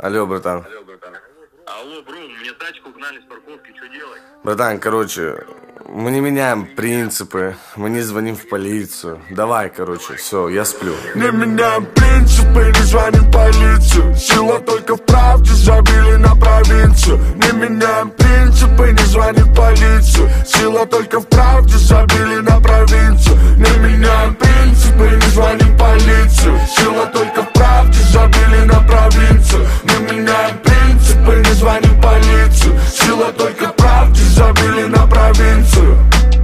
Алло, братан. Алло, бро, мне тачку угнали с парковки, что делать? Братан, короче, мы не меняем принципы, мы не звоним в полицию. Давай, короче, все, я сплю. Не меняем принципы, не звоним в полицию. Сила только в правде, забили на провинцию. Не меняем принципы, не звоним в полицию. Сила только в правде, забили на провинцию. Не меняем принципы, не звоним в полицию. Сила только в правде, забили на провинцию. Не меняем принципы, не звоним в полицию. Сила только в правде, забили на провинцию.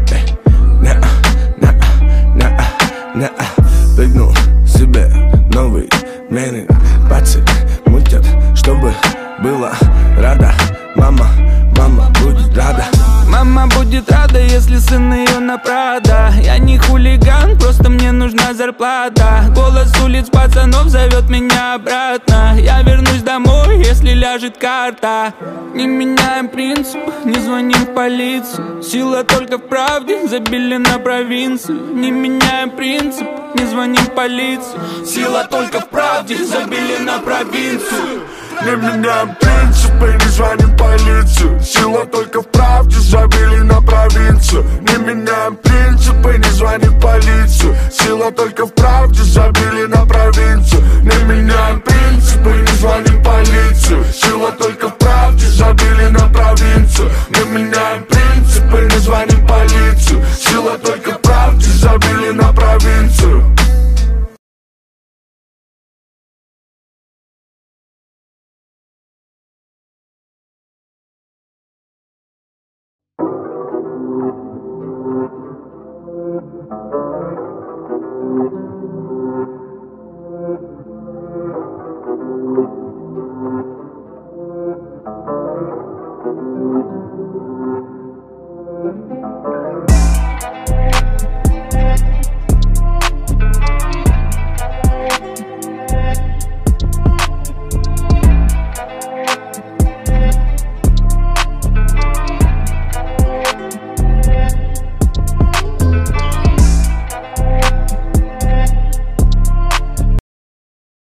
Прыгнул себе новый мерин. Пацаны мутят, чтобы было рада. Мама будет рада. Мама будет рада, если сын ее на Прада. Я не хулиган, просто мне нужна зарплата. Голос улиц пацанов зовет меня обратно. Я вернусь домой, если ляжет карта. Не меняем принцип, не звоним в полицию. Сила только в правде, забили на провинцию. Не меняем принцип, не звоним в полицию. Сила только в правде, забили на провинцию. Не меняем принципы, не звоним в полицию. Сила только в правде, забили на провинцию. Не меняем принципы, не звоним в полицию. Сила только в правде, забили на провинцию. Не меняем принципы, не звоним в полицию. Сила только в правде, забили на провинцию. Не меняем принципы, не звоним в полицию. Сила только в правде, забили на провинцию. Thank you.